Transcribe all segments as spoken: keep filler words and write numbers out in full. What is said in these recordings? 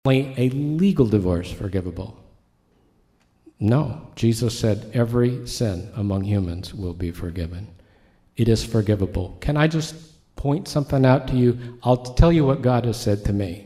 only a legal divorce forgivable? No. Jesus said every sin among humans will be forgiven. It is forgivable. Can I just point something out to you? I'll tell you what God has said to me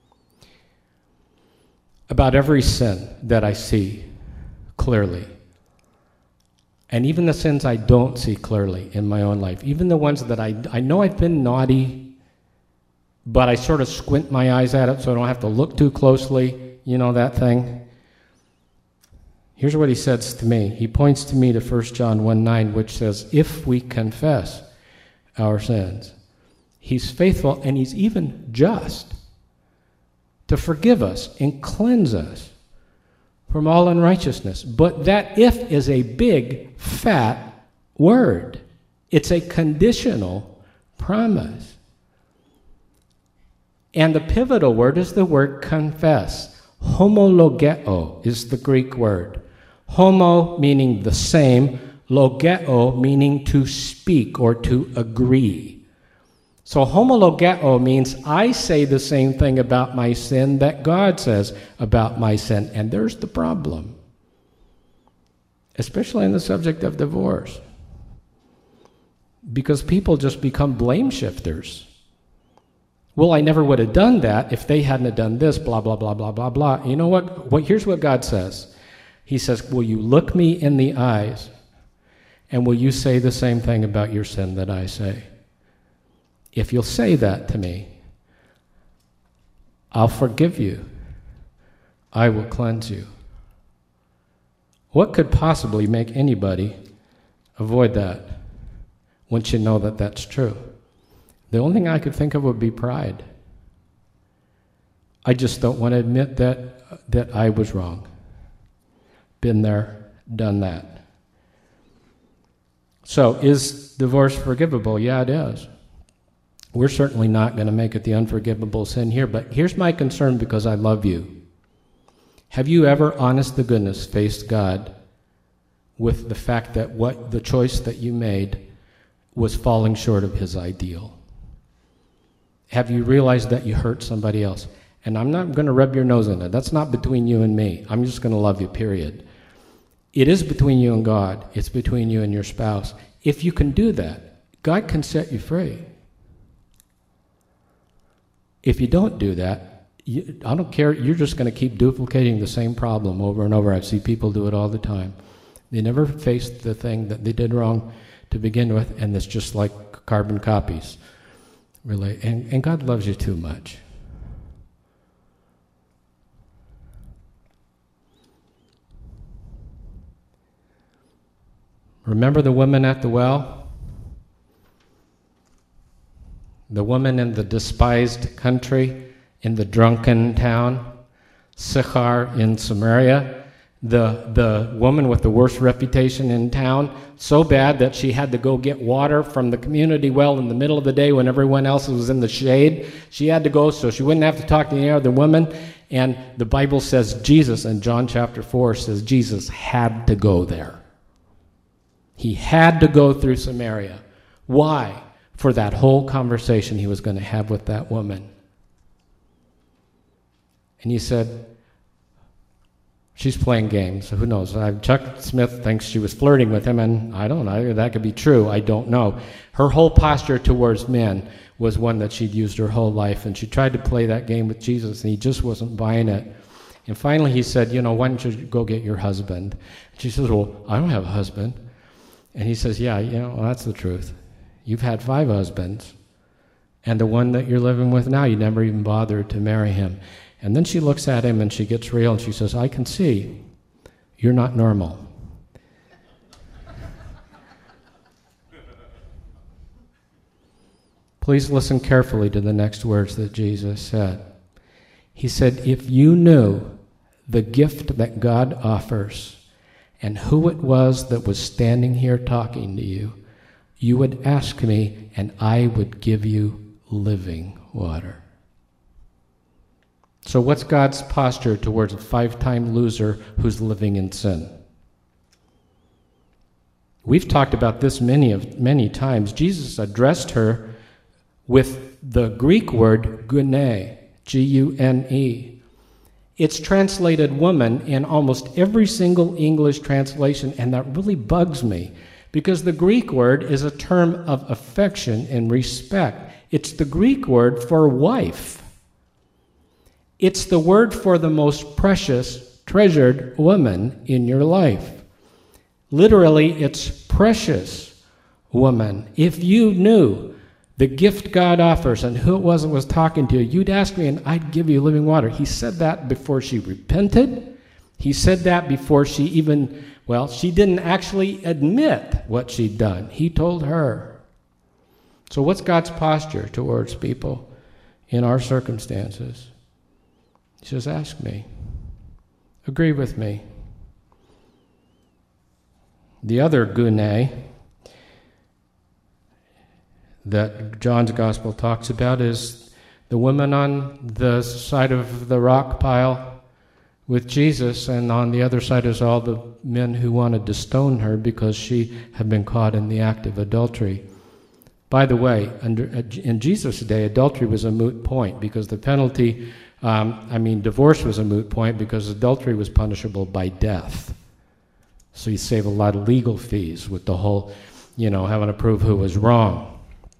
about every sin that I see clearly. And even the sins I don't see clearly in my own life, even the ones that I, I know I've been naughty, but I sort of squint my eyes at it so I don't have to look too closely, you know that thing. Here's what he says to me. He points to me to First John one nine, which says, if we confess our sins, he's faithful and he's even just to forgive us and cleanse us from all unrighteousness. But that if is a big, fat word. It's a conditional promise. And the pivotal word is the word confess. Homologeo is the Greek word. Homo meaning the same, logeo meaning to speak or to agree. So homologeo means I say the same thing about my sin that God says about my sin. And there's the problem, especially in the subject of divorce, because people just become blame shifters. Well, I never would have done that if they hadn't have done this, blah, blah, blah, blah, blah, blah. You know what? Well, here's what God says. He says, will you look me in the eyes and will you say the same thing about your sin that I say? If you'll say that to me, I'll forgive you. I will cleanse you. What could possibly make anybody avoid that once you know that that's true? The only thing I could think of would be pride. I just don't want to admit that that I was wrong. Been there, done that. So, is divorce forgivable? Yeah, it is. We're certainly not going to make it the unforgivable sin here, but here's my concern because I love you. Have you ever, honest to goodness, faced God with the fact that what the choice that you made was falling short of his ideal? Have you realized that you hurt somebody else? And I'm not going to rub your nose in it. That's not between you and me. I'm just going to love you, period. It is between you and God. It's between you and your spouse. If you can do that, God can set you free. If you don't do that, you, I don't care. You're just going to keep duplicating the same problem over and over. I see people do it all the time. They never faced the thing that they did wrong to begin with, and it's just like carbon copies. Really, and, and God loves you too much. Remember the woman at the well? The woman in the despised country, in the drunken town, Sychar in Samaria, the, the woman with the worst reputation in town, so bad that she had to go get water from the community well in the middle of the day when everyone else was in the shade. She had to go so she wouldn't have to talk to any other woman. And the Bible says Jesus, in John chapter four, says Jesus had to go there. He had to go through Samaria. Why? For that whole conversation he was going to have with that woman. And he said, she's playing games. Who knows? Chuck Smith thinks she was flirting with him, and I don't know. That could be true. I don't know. Her whole posture towards men was one that she'd used her whole life, and she tried to play that game with Jesus, and he just wasn't buying it. And finally he said, you know, why don't you go get your husband? And she says, well, I don't have a husband. And he says, yeah, you know, well, that's the truth. You've had five husbands, and the one that you're living with now, you never even bothered to marry him. And then she looks at him and she gets real and she says, I can see you're not normal. Please listen carefully to the next words that Jesus said. He said, if you knew the gift that God offers and who it was that was standing here talking to you, you would ask me and I would give you living water. So what's God's posture towards a five-time loser who's living in sin? We've talked about this many of many times. Jesus addressed her with the Greek word gune, G U N E. It's translated woman in almost every single English translation, and that really bugs me because the Greek word is a term of affection and respect. It's the Greek word for wife. It's the word for the most precious, treasured woman in your life. Literally, it's precious woman. If you knew the gift God offers and who it was that was talking to you, you'd ask me and I'd give you living water. He said that before she repented. He said that before she even, well, she didn't actually admit what she'd done. He told her. So what's God's posture towards people in our circumstances? He says, ask me. Agree with me. The other gune that John's Gospel talks about is the woman on the side of the rock pile with Jesus, and on the other side is all the men who wanted to stone her because she had been caught in the act of adultery. By the way, under, in Jesus' day, adultery was a moot point because the penalty, um, I mean, divorce was a moot point because adultery was punishable by death. So you save a lot of legal fees with the whole, you know, having to prove who was wrong.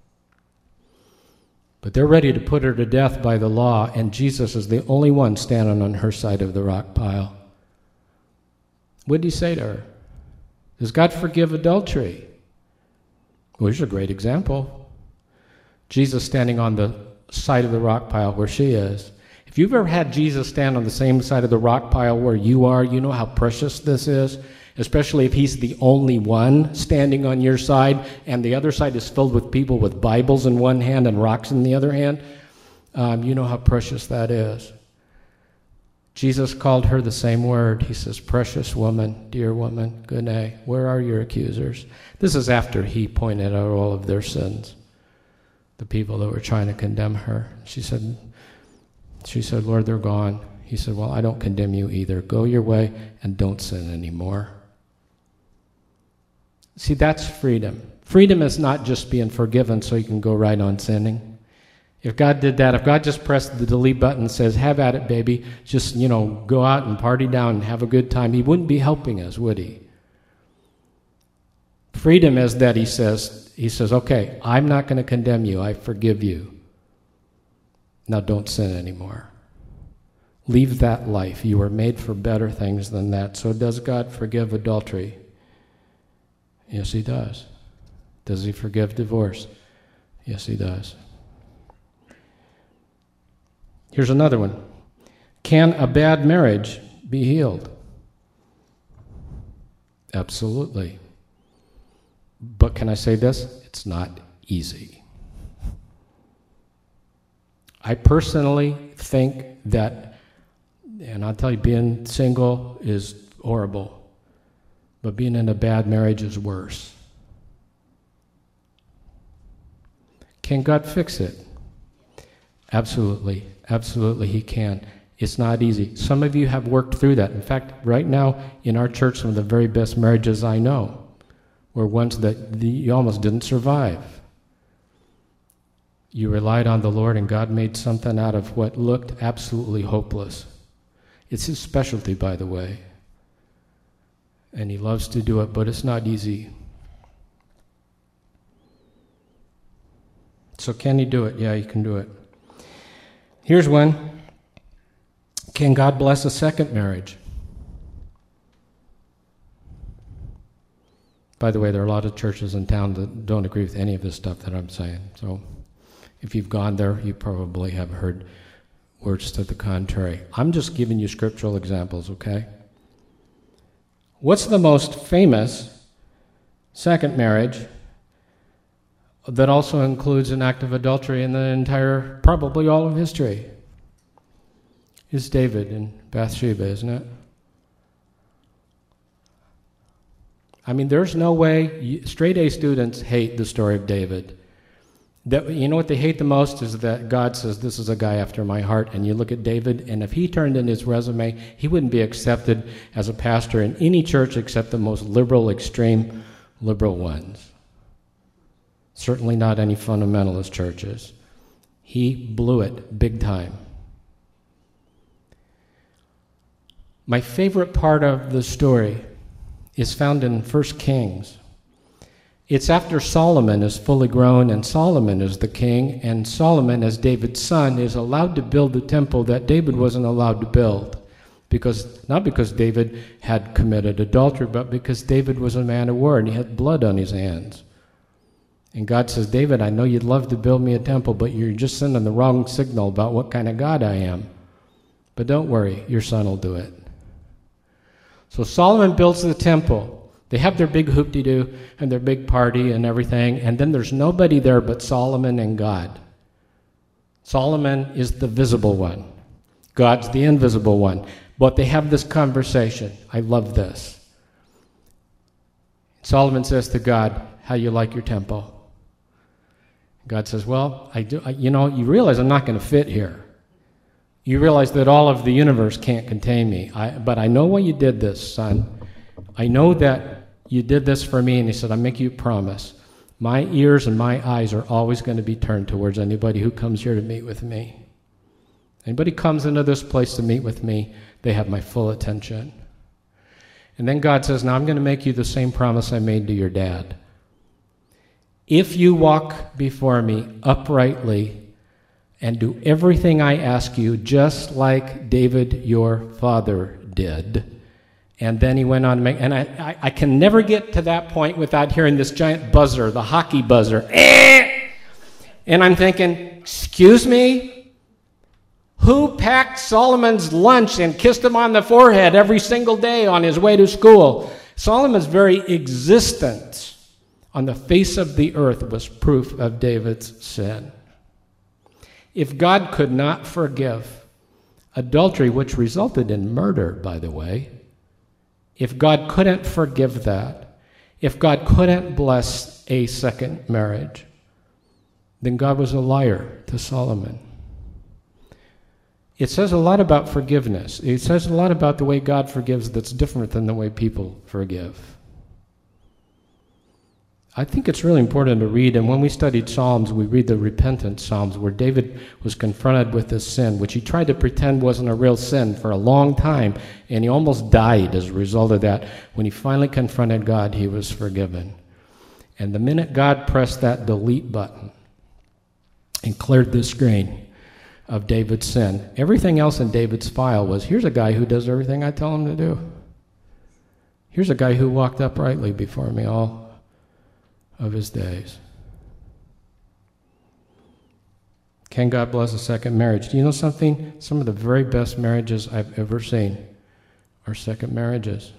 But they're ready to put her to death by the law, and Jesus is the only one standing on her side of the rock pile. What did he say to her? Does God forgive adultery? Well, here's a great example. Jesus standing on the side of the rock pile where she is. If you've ever had Jesus stand on the same side of the rock pile where you are, you know how precious this is. Especially if he's the only one standing on your side and the other side is filled with people with Bibles in one hand and rocks in the other hand. Um, you know how precious that is. Jesus called her the same word. He says, precious woman, dear woman, gune, where are your accusers? This is after he pointed out all of their sins, the people that were trying to condemn her. She said, she said, Lord, they're gone. He said, well, I don't condemn you either. Go your way and don't sin anymore. See, that's freedom. Freedom is not just being forgiven so you can go right on sinning. If God did that, if God just pressed the delete button and says, have at it, baby, just, you know, go out and party down and have a good time, he wouldn't be helping us, would he? Freedom is that he says, he says, okay, I'm not going to condemn you. I forgive you. Now don't sin anymore. Leave that life. You were made for better things than that. So does God forgive adultery? Yes, he does. Does he forgive divorce? Yes, he does. Here's another one. Can a bad marriage be healed? Absolutely. But can I say this? It's not easy. I personally think that, and I'll tell you, being single is horrible. But being in a bad marriage is worse. Can God fix it? Absolutely. Absolutely he can. It's not easy. Some of you have worked through that. In fact, right now in our church, some of the very best marriages I know were ones that you almost didn't survive. You relied on the Lord and God made something out of what looked absolutely hopeless. It's his specialty, by the way. And he loves to do it, but it's not easy. So can he do it? Yeah, he can do it. Here's one. Can God bless a second marriage? By the way, there are a lot of churches in town that don't agree with any of this stuff that I'm saying. So if you've gone there, you probably have heard words to the contrary. I'm just giving you scriptural examples, okay? What's the most famous second marriage that also includes an act of adultery in the entire, probably all of history? It's David and Bathsheba, isn't it? I mean, there's no way, straight-A students hate the story of David. That, you know what they hate the most is that God says, this is a guy after my heart, and you look at David, and if he turned in his resume, he wouldn't be accepted as a pastor in any church except the most liberal, extreme liberal ones. Certainly not any fundamentalist churches. He blew it big time. My favorite part of the story is found in First Kings. It's after Solomon is fully grown, and Solomon is the king, and Solomon, as David's son, is allowed to build the temple that David wasn't allowed to build. Because, not because David had committed adultery, but because David was a man of war and he had blood on his hands. And God says, David, I know you'd love to build me a temple, but you're just sending the wrong signal about what kind of God I am. But don't worry, your son will do it. So Solomon builds the temple. They have their big hoop-de-doo and their big party and everything, and then there's nobody there but Solomon and God. Solomon is the visible one. God's the invisible one. But they have this conversation. I love this. Solomon says to God, how you like your temple? God says, well, I do. I, you know, you realize I'm not going to fit here. You realize that all of the universe can't contain me. I, but I know why you did this, son. I know that you did this for me. And he said, I make you a promise. My ears and my eyes are always going to be turned towards anybody who comes here to meet with me. Anybody comes into this place to meet with me, they have my full attention. And then God says, now I'm going to make you the same promise I made to your dad. If you walk before me uprightly and do everything I ask you, just like David your father did. And then he went on to make, and I, I, I can never get to that point without hearing this giant buzzer, the hockey buzzer. Eh! And I'm thinking, excuse me? Who packed Solomon's lunch and kissed him on the forehead every single day on his way to school? Solomon's very existence on the face of the earth was proof of David's sin. If God could not forgive adultery, which resulted in murder, by the way, if God couldn't forgive that, if God couldn't bless a second marriage, then God was a liar to Solomon. It says a lot about forgiveness. It says a lot about the way God forgives that's different than the way people forgive. I think it's really important to read, and when we studied Psalms, we read the repentant Psalms where David was confronted with this sin, which he tried to pretend wasn't a real sin for a long time, and he almost died as a result of that. When he finally confronted God, he was forgiven. And the minute God pressed that delete button and cleared the screen of David's sin, everything else in David's file was, here's a guy who does everything I tell him to do. Here's a guy who walked uprightly before me all of his days. Can God bless a second marriage? Do you know something? Some of the very best marriages I've ever seen are second marriages.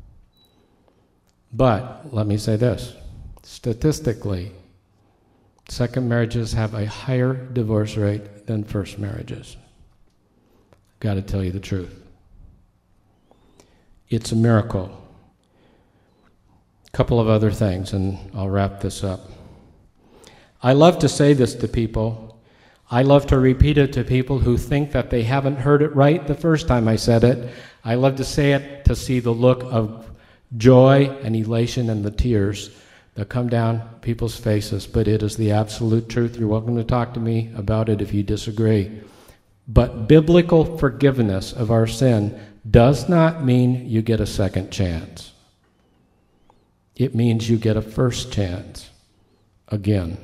But let me say this. Statistically, second marriages have a higher divorce rate than first marriages. Got to tell you the truth. It's a miracle. Couple of other things, and I'll wrap this up. I love to say this to people. I love to repeat it to people who think that they haven't heard it right the first time I said it. I love to say it to see the look of joy and elation and the tears that come down people's faces, but it is the absolute truth. You're welcome to talk to me about it if you disagree. But biblical forgiveness of our sin does not mean you get a second chance. It means you get a first chance again.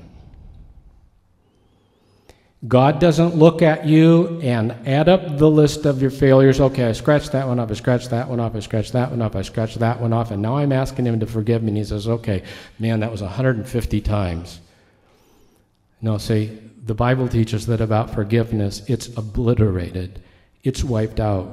God doesn't look at you and add up the list of your failures. Okay, I scratched that one off, I scratched that one off, I scratched that one off, I scratched that one off, and now I'm asking him to forgive me, and he says, okay, man, that was one hundred fifty times. No, see, the Bible teaches that about forgiveness, it's obliterated. It's wiped out.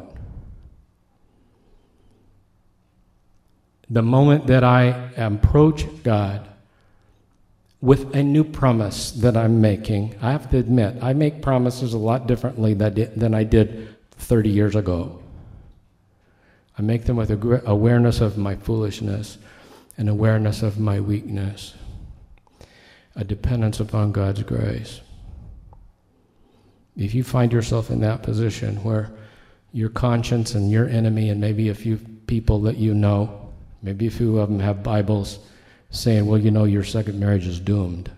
The moment that I approach God with a new promise that I'm making, I have to admit, I make promises a lot differently than I did thirty years ago. I make them with awareness of my foolishness, an awareness of my weakness, a dependence upon God's grace. If you find yourself in that position where your conscience and your enemy and maybe a few people that you know, maybe a few of them have Bibles saying, well, you know, your second marriage is doomed.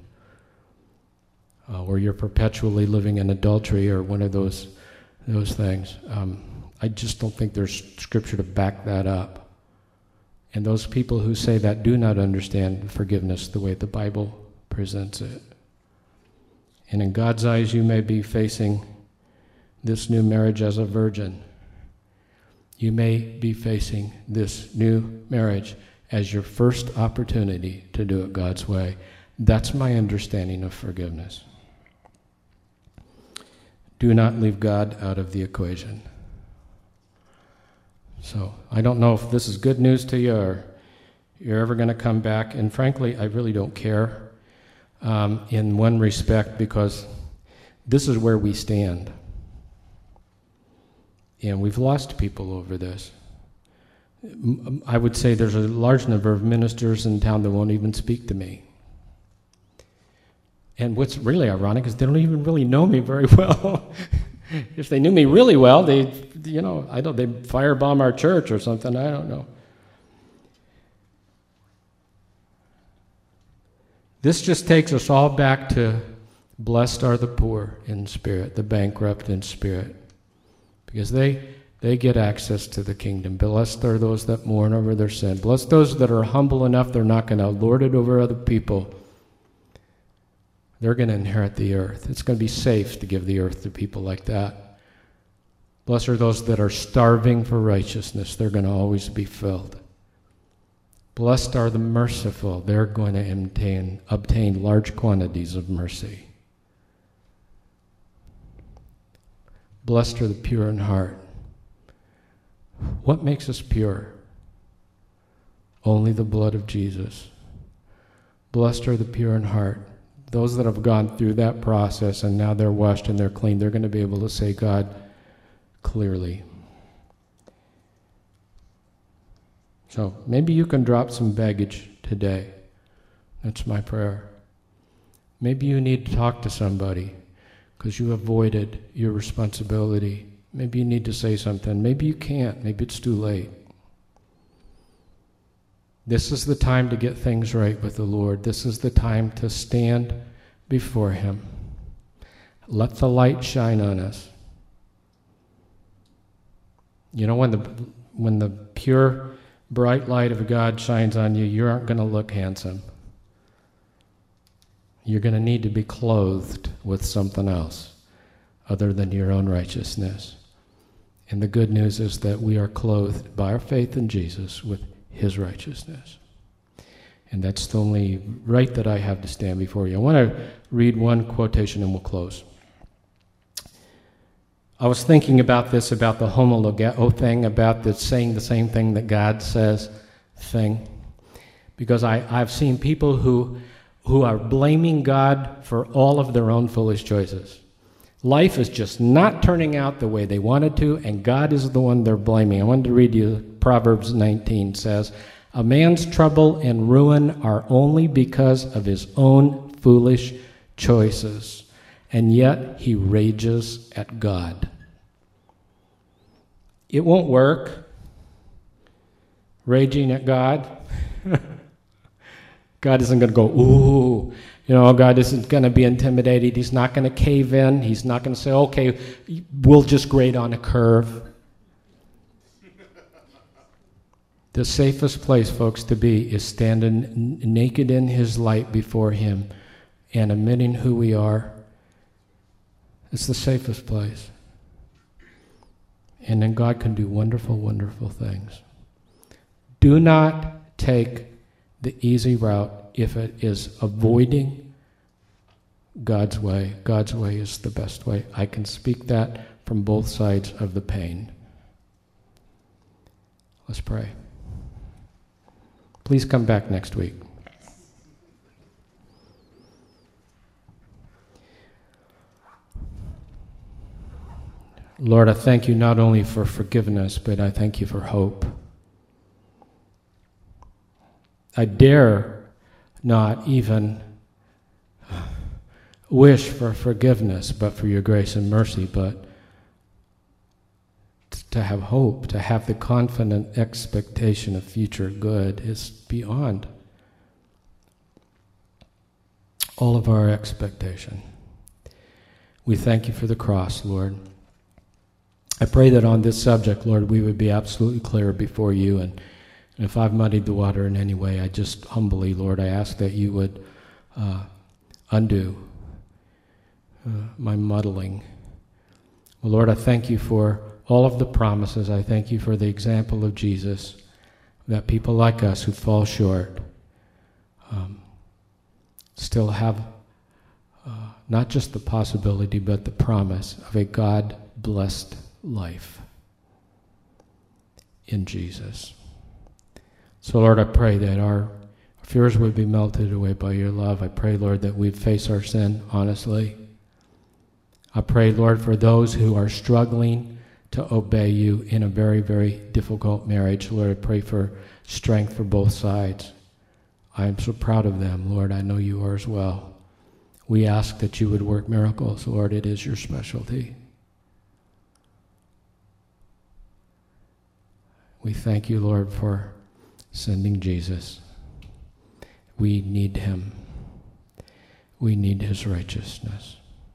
Uh, or you're perpetually living in adultery or one of those those things. Um, I just don't think there's scripture to back that up. And those people who say that do not understand forgiveness the way the Bible presents it. And in God's eyes, you may be facing this new marriage as a virgin. You may be facing this new marriage as your first opportunity to do it God's way. That's my understanding of forgiveness. Do not leave God out of the equation. So I don't know if this is good news to you or you're ever going to come back. And frankly, I really don't care um, in one respect, because this is where we stand. And we've lost people over this. I would say there's a large number of ministers in town that won't even speak to me. And what's really ironic is they don't even really know me very well. If they knew me really well, they, you know, I don't, they firebomb our church or something. I don't know. This just takes us all back to blessed are the poor in spirit, the bankrupt in spirit, because they they get access to the kingdom. Blessed are those that mourn over their sin. Blessed those that are humble enough they're not going to lord it over other people. They're going to inherit the earth. It's going to be safe to give the earth to people like that. Blessed are those that are starving for righteousness. They're going to always be filled. Blessed are the merciful. They're going to obtain, obtain large quantities of mercy. Blessed are the pure in heart. What makes us pure? Only the blood of Jesus. Blessed are the pure in heart. Those that have gone through that process and now they're washed and they're clean, they're going to be able to say God clearly. So maybe you can drop some baggage today. That's my prayer. Maybe you need to talk to somebody because you avoided your responsibility. Maybe you need to say something. Maybe you can't. Maybe it's too late. This is the time to get things right with the Lord. This is the time to stand before Him. Let the light shine on us. You know, when the when the pure, bright light of God shines on you, you aren't going to look handsome. You're going to need to be clothed with something else other than your own righteousness. And the good news is that we are clothed by our faith in Jesus with His righteousness. And that's the only right that I have to stand before you. I want to read one quotation and we'll close. I was thinking about this, about the homologeo thing, about the saying the same thing that God says thing. Because I, I've seen people who, who are blaming God for all of their own foolish choices. Life is just not turning out the way they wanted to, and God is the one they're blaming. I wanted to read you, Proverbs nineteen says, "A man's trouble and ruin are only because of his own foolish choices, and yet he rages at God." It won't work, raging at God. God isn't going to go, ooh, you know, God isn't going to be intimidated. He's not going to cave in. He's not going to say, okay, we'll just grade on a curve. The safest place, folks, to be is standing n- naked in His light before Him and admitting who we are. It's the safest place. And then God can do wonderful, wonderful things. Do not take the easy route if it is avoiding God's way. God's way is the best way. I can speak that from both sides of the pain. Let's pray. Please come back next week. Lord, I thank You not only for forgiveness, but I thank You for hope. I dare not even wish for forgiveness, but for Your grace and mercy, but to have hope, to have the confident expectation of future good is beyond all of our expectation. We thank You for the cross, Lord. I pray that on this subject, Lord, we would be absolutely clear before you. And, and if I've muddied the water in any way, I just humbly, Lord, I ask that you would uh, undo uh, my muddling. Well, Lord, I thank you for all of the promises. I thank you for the example of Jesus, that people like us who fall short um, still have uh, not just the possibility, but the promise of a God-blessed life in Jesus. So, Lord, I pray that our fears would be melted away by your love. I pray, Lord, that we'd face our sin honestly. I pray, Lord, for those who are struggling to obey you in a very, very difficult marriage. Lord, I pray for strength for both sides. I am so proud of them, Lord. I know you are as well. We ask that you would work miracles. Lord, it is your specialty. We thank you, Lord, for sending Jesus. We need him. We need his righteousness.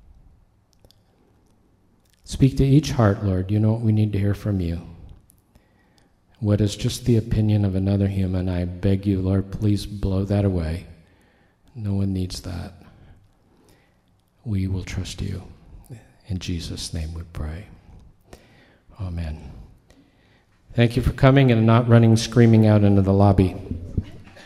Speak to each heart, Lord. You know what we need to hear from you. What is just the opinion of another human, I beg you, Lord, please blow that away. No one needs that. We will trust you. In Jesus' name we pray. Amen. Thank you for coming and not running screaming out into the lobby.